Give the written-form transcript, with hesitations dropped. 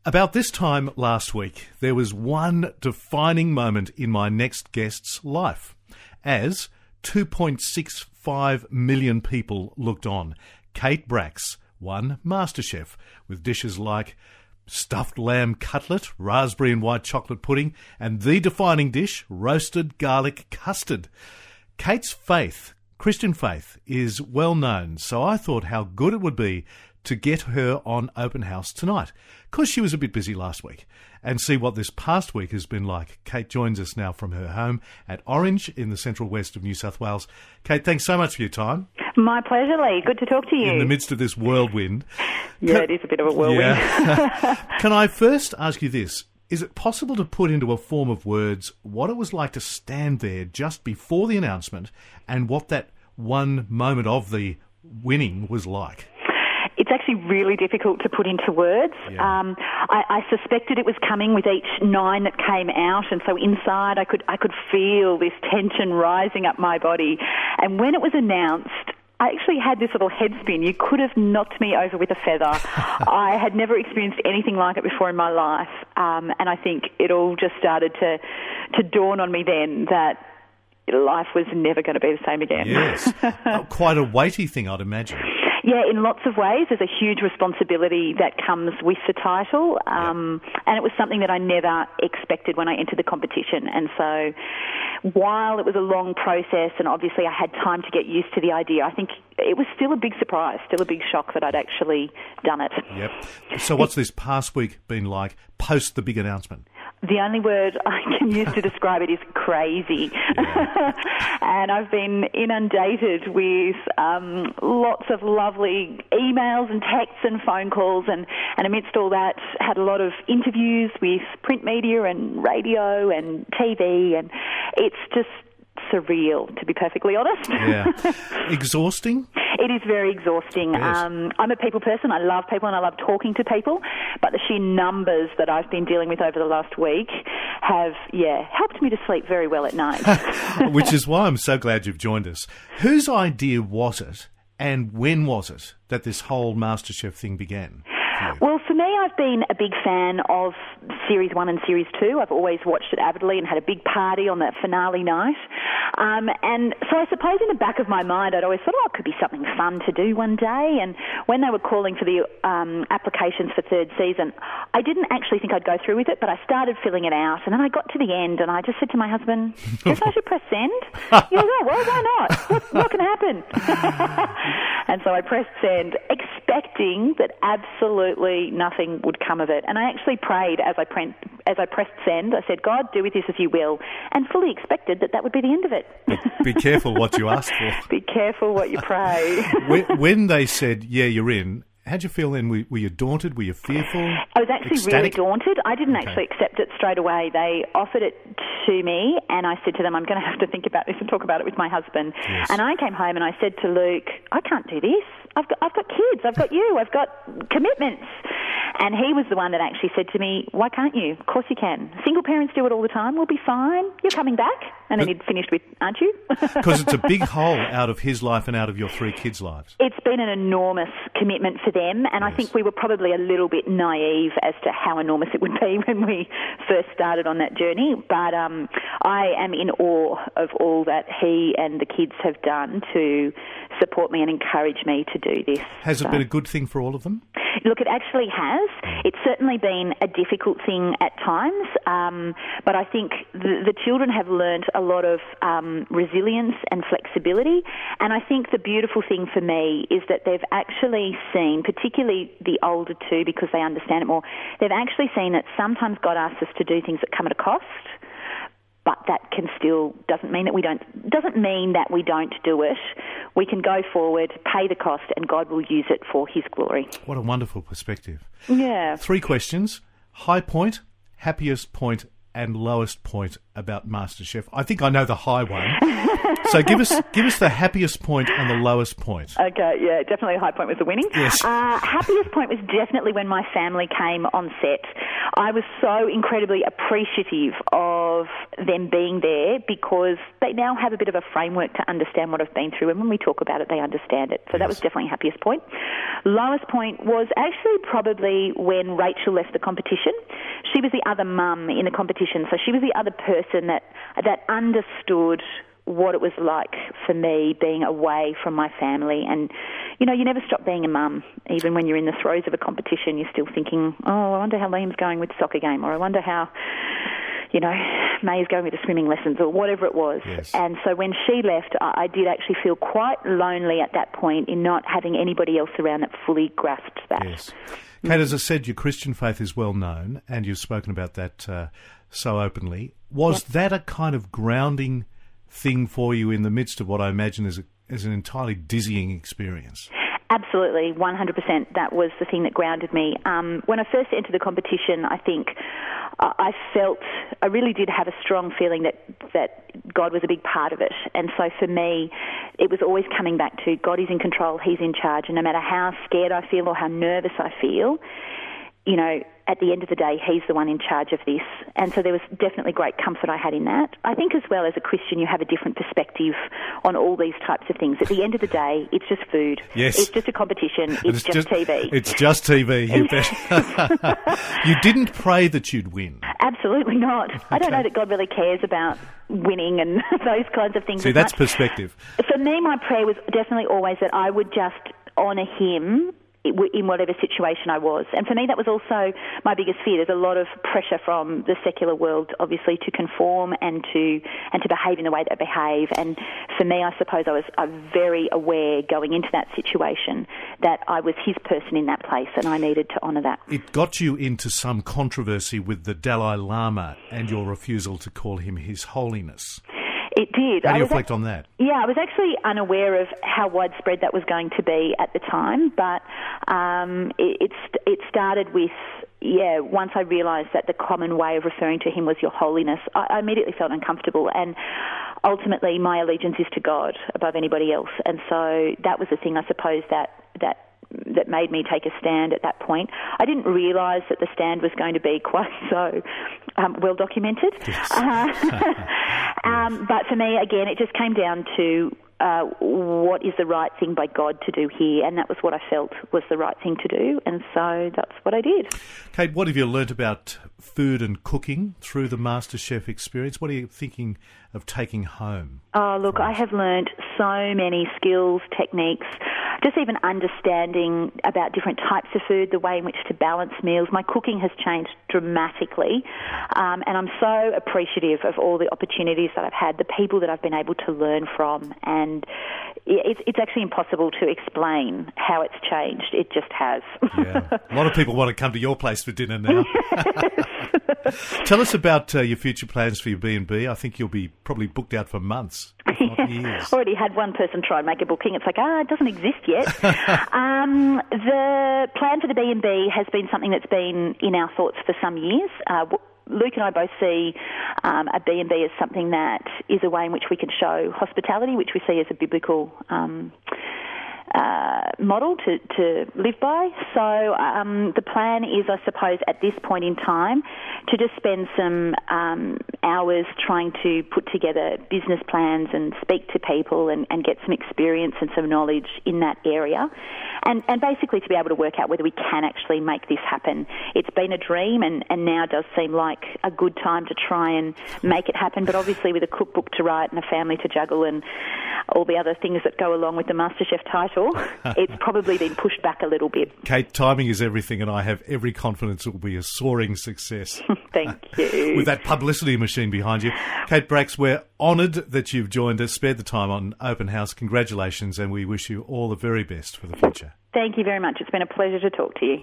About this time last week, there was one defining moment in my next guest's life, as 2.65 million people looked on. Kate Bracks won MasterChef with dishes like stuffed lamb cutlet, raspberry and white chocolate pudding, and the defining dish, roasted garlic custard. Kate's faith, Christian faith, is well known, so I thought how good it would be to get her on Open House tonight, because she was a bit busy last week, and see what this past week has been like. Kate joins us now from her home at Orange in the central west of New South Wales. Kate, thanks so much for your time. My pleasure, Lee. Good to talk to you. In the midst of this whirlwind. It is a bit of a whirlwind. Yeah. Can I first ask you this? Is it possible to put into a form of words what it was like to stand there just before the announcement and what that one moment of the winning was like? It's actually really difficult to put into words. Yeah. I suspected it was coming with each 9 that came out, and so inside I could feel this tension rising up my body. And when it was announced, I actually had this little head spin. You could have knocked me over with a feather. I had never experienced anything like it before in my life, and I think it all just started to dawn on me then that life was never going to be the same again. Yes. Quite a weighty thing, I'd imagine. Yeah, in lots of ways. There's a huge responsibility that comes with the title, and it was something that I never expected when I entered the competition. And so while it was a long process and obviously I had time to get used to the idea, I think it was still a big surprise, still a big shock that I'd actually done it. Yep. So what's this past week been like post the big announcement? The only word I can use to describe it is crazy. Yeah. And I've been inundated with lots of lovely emails and texts and phone calls, and amidst all that had a lot of interviews with print media and radio and TV, and it's just surreal, to be perfectly honest. Yeah. Exhausting? It is very exhausting. Yes. I'm a people person. I love people and I love talking to people, but the sheer numbers that I've been dealing with over the last week have, helped me to sleep very well at night. Which is why I'm so glad you've joined us. Whose idea was it, and when was it, that this whole MasterChef thing began? Well, for me, I've been a big fan of Series 1 and Series 2. I've always watched it avidly and had a big party on the finale night. And so I suppose in the back of my mind, I'd always thought, it could be something fun to do one day. And when they were calling for the applications for third season, I didn't actually think I'd go through with it, but I started filling it out. And then I got to the end and I just said to my husband, do you think I should press send? He goes, oh, well, why not? What can happen? And so I pressed send, expecting that absolutely nothing would come of it. And I actually prayed as I pressed send. I said, God, do with this as you will, and fully expected that would be the end of it. Be careful what you ask for. Be careful what you pray. When they said, yeah, you're in, how'd you feel then? Were you daunted? Were you fearful? I was actually ecstatic? really daunted. I didn't actually accept it straight away. They offered it to me, and I said to them, I'm going to have to think about this and talk about it with my husband. Yes. And I came home and I said to Luke, I can't do this. I've got kids. I've got you. I've got commitments. And he was the one that actually said to me, why can't you? Of course you can. Single parents do it all the time. We'll be fine. You're coming back. And then he'd finished with, aren't you? Because it's a big hole out of his life and out of your 3 kids' lives. It's been an enormous commitment for them, and Yes. I think we were probably a little bit naive as to how enormous it would be when we first started on that journey. But I am in awe of all that he and the kids have done to support me and encourage me to do this. Has it been a good thing for all of them? Look, it actually has. It's certainly been a difficult thing at times, but I think the children have learnt a lot of resilience and flexibility, and I think the beautiful thing for me is that they've actually seen, particularly the older two because they understand it more, they've actually seen that sometimes God asks us to do things that come at a cost, but that can still doesn't mean that we don't do it. We can go forward, pay the cost, and God will use it for His glory. What a wonderful perspective. Yeah. 3 questions: high point, happiest point, and lowest point about MasterChef. I think I know the high one. So give us the happiest point and the lowest point. Okay, yeah, definitely the high point was the winning. Yes. Happiest point was definitely when my family came on set. I was so incredibly appreciative of them being there because they now have a bit of a framework to understand what I've been through, and when we talk about it, they understand it. So that was definitely happiest point. Lowest point was actually probably when Rachel left the competition. She was the other mum in the competition, so she was the other person that understood what it was like for me being away from my family. And, you know, you never stop being a mum. Even when you're in the throes of a competition, you're still thinking, oh, I wonder how Liam's going with the soccer game, or I wonder how, you know, May's going with the swimming lessons, or whatever it was. Yes. And so when she left, I did actually feel quite lonely at that point in not having anybody else around that fully grasped that. Yes. Kate, as I said, your Christian faith is well known, and you've spoken about that so openly. Was that a kind of grounding thing for you in the midst of what I imagine is an entirely dizzying experience? Absolutely, 100%. That was the thing that grounded me. When I first entered the competition, I think I really did have a strong feeling that God was a big part of it. And so for me, it was always coming back to God is in control, He's in charge, and no matter how scared I feel or how nervous I feel, you know, at the end of the day, He's the one in charge of this. And so there was definitely great comfort I had in that. I think as well as a Christian, you have a different perspective on all these types of things. At the end of the day, it's just food. Yes. It's just a competition. It's just TV. It's just TV, you bet. You didn't pray that you'd win. Absolutely not. Okay. I don't know that God really cares about winning and those kinds of things. See, that's perspective. For me, my prayer was definitely always that I would just honour Him in whatever situation I was. And for me, that was also my biggest fear. There's a lot of pressure from the secular world, obviously, to conform and to behave in the way that I behave. And for me, I suppose I was very aware going into that situation that I was His person in that place, and I needed to honour that. It got you into some controversy with the Dalai Lama and your refusal to call him His Holiness. It did. How do you reflect on that? Yeah, I was actually unaware of how widespread that was going to be at the time, but it started with, once I realised that the common way of referring to Him was Your Holiness, I immediately felt uncomfortable, and ultimately my allegiance is to God above anybody else, and so that was the thing, I suppose, that made me take a stand at that point. I didn't realise that the stand was going to be quite so well documented. Yes. But for me, again, it just came down to what is the right thing by God to do here, and that was what I felt was the right thing to do, and so that's what I did. Kate, what have you learnt about food and cooking through the MasterChef experience? What are you thinking of taking home? Oh, look, I have learnt so many skills, techniques, just even understanding about different types of food, the way in which to balance meals. My cooking has changed dramatically, and I'm so appreciative of all the opportunities that I've had, the people that I've been able to learn from, and it's actually impossible to explain how it's changed. It just has. Yeah. A lot of people want to come to your place for dinner now. Tell us about your future plans for your B&B. I think you'll be probably booked out for months, if not years. Already had one person try and make a booking. It's like, it doesn't exist yet. The plan for the B&B has been something that's been in our thoughts for some years. Luke and I both see a B&B as something that is a way in which we can show hospitality, which we see as a biblical model to live by. So the plan is, I suppose, at this point in time, to just spend some hours trying to put together business plans and speak to people and get some experience and some knowledge in that area. And basically to be able to work out whether we can actually make this happen. It's been a dream and now does seem like a good time to try and make it happen, but obviously with a cookbook to write and a family to juggle and all the other things that go along with the MasterChef title, it's probably been pushed back a little bit. Kate, timing is everything, and I have every confidence it will be a soaring success. Thank you. With that publicity machine behind you. Kate Bracks, we're honoured that you've joined us, spared the time on Open House. Congratulations, and we wish you all the very best for the future. Thank you very much. It's been a pleasure to talk to you.